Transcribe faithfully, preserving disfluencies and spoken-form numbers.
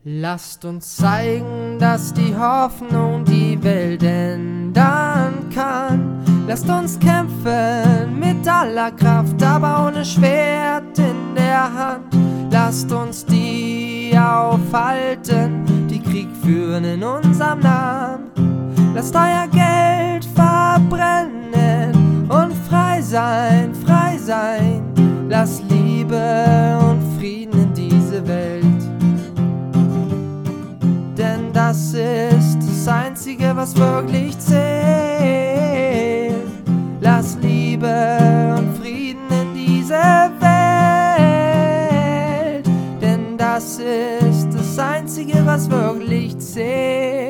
Lasst uns zeigen, dass die Hoffnung die Welt ändern kann. Lasst uns kämpfen mit aller Kraft, aber ohne Schwert in der Hand. Lasst uns die aufhalten, die Krieg führen in unserem Namen. Lasst euer Geld verbrennen und frei sein, frei sein. Lasst Liebe und Frieden in diese Welt. Denn das ist das Einzige, was wirklich zählt. Lass Liebe und Frieden in diese Welt. Denn das ist das Einzige, was wirklich zählt.